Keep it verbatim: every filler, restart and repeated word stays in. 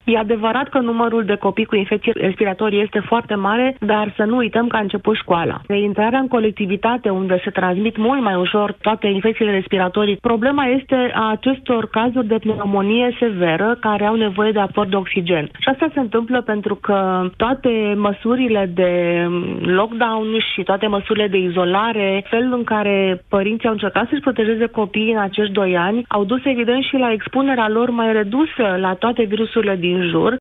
E adevărat că numărul de copii cu infecții respiratorii este foarte mare, dar să nu uităm că a început școala. Reintrarea în colectivitate, unde se transmit mult mai ușor toate infecțiile respiratorii, problema este a acestor cazuri de pneumonie severă care au nevoie de aport de oxigen. Și asta se întâmplă pentru că toate măsurile de lockdown și toate măsurile de izolare, felul în care părinții au încercat să-și protejeze copiii în acești doi ani, au dus evident și la expunerea lor mai redusă la toate virusurile din jur